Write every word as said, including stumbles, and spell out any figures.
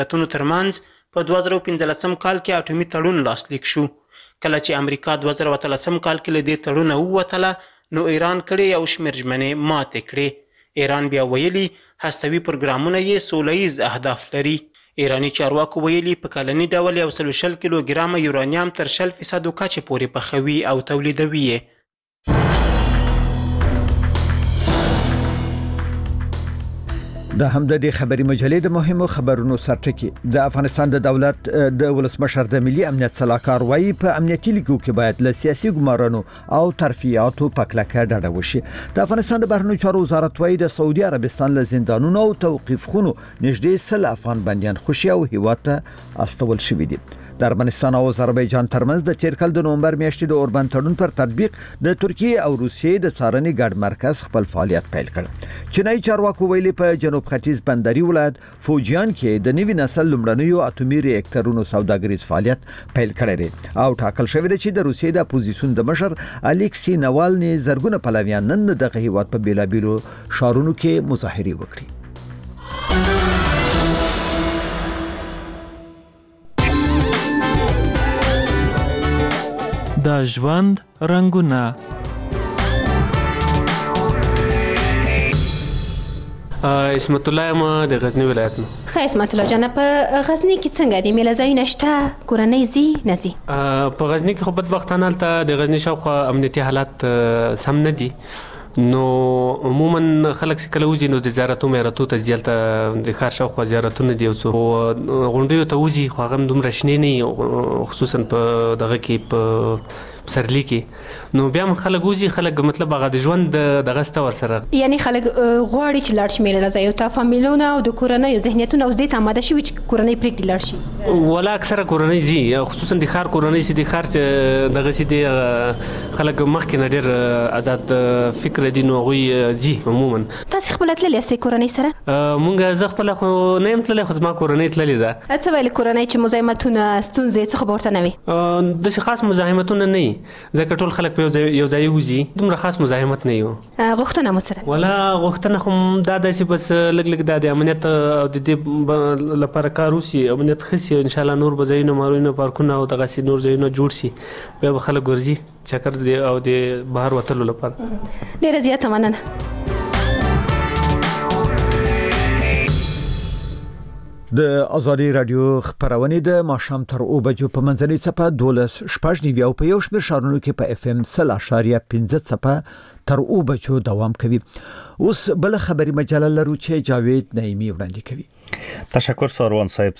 دولتونو ترمنځ په دوه زره پنځلسم کال کې اټومي تړون لاسلیک شو. کله چې امریکا دوه زره اتلسم کال کې له دې تړونه ووتله نو ایران کړي یو شمېر ژمنې ماتې کړې. ایران بیا ویلي هستوي پروګرامونه یې سوله ییز اهداف لري. ایراني چارواکو ویلي په کلني ډول یو سل شل کیلوګرامه یورانیم تر شل فیصدو کچې پورې پخوي او تولیدوي یې. د همدې خبري مجلې د مهمو خبرونو سرټکی. د افغانستان د دولت د ولسمشر د ملي امنیت صلاحکار وایي په امنیتي لیګو کې باید له سیاسي ګمارانو او ترفیعاتو په کلکه ډډه وشي. د افغانستان د بهرنیو چارو وزارت وایي د سعودي عربستان له زندانونو او توقيف خونو نږدې سل افغان بنديان خوشي او هیواد ته استول شوي دي. د ارمنستان او آذربایجان ترمنځ د تیر کال د نومبر میاشتې د اوربند تړون پر تطبیق د ترکیه او روسیې د څارنې ګډ مرکز خپل فعالیت پیل کړ. چینایي چارواکو ویلي په جنوب ختیځ بندري ولایت فوجیان کې د نوي نسل لومړنیو اټومي ریاکټرونو سوداګریز فعالیت پیل کړی دی او ټاکل شوی دی چې د روسیې د اپوزیسیون د مشر الیکسی ناوالني زرګونه پلویان نن دغه هیواد په بیلابیلو شهرونو کې مظاهرې وکړي. د ژوند رنگونه. اسمت الله ما د غزنی ولایت نه. خیر اسمت الله جان، په غزنی کې څنګه د میله ځای نشته؟ کورنۍ زی نزي؟ په غزنی کې خو بدبختانه ته د غزنی شاوخوا امنیتي حالات سم نه دي. نو عموما خلک چې کله وځي نو د زیارتو میراتو ته ځلته د ښار شاوخوا زیارتونه دي او څو غونډیو ته وځي خو هغه هم دومره شنې نه وي، خصوصا په دغه کې په پسرلی کې. نو بیا هم خلک وځي، خلک مطلب هغه د ژوند دغه سته ورسره، یعنی خلک غواړي چې لاړ شي میله ځای ته، فامیلونه او د کورنیو ذهنیتونه اوس دې ته آماده شوي چې کورنۍ پرېږدي لاړ شي. ولا اکثره کورنۍ ځي، خصوصا د ښار کورنۍ چې د ښار چې دغه چې دی خلک مخکې نه ډېر آزاد فکر دي نو هغوی ځي عموما. تاسې خپله تللې یاستئ کورنۍ سره؟ مونږ زه خپله خو نه یم تللی، خو زما کورنۍ تللې ده. څه ویل کورنۍ چې مزاحمتونه ستونزې څه خو به ورته نه وي؟ داسې خاص مزاحمتونه نه وي، ځکه ټول خلک په یو ځای وځي، دومره خاص مزاحمت نه وي. غوښتنه مو څه ده؟ ولا غوښتنه خو دا ده چې بس لږ لږ دا د امنیت او د دې لپاره کار وشي، امنیت ښه شي، انشاءالله نور به ځایونه مارونه پارکونه او دغسې نور ځایونه جوړ شي، بیا به خلک ورځي چکر او د بهر وتلو لپاره. ډېره زیاته مننه. د ازادي رادیو خبرونه د ماښام تر او بجو په منځنۍ صفه دولس شپږ نیوي او په یو شمېر شهرونو کې په اف ام سل اشاریه پنځه صفه تر او بجو دوام کوي. اوس بل خبري مجله لرو چې جاوید نعیمی وړاندې کوي. تشکر ساروان صاحب.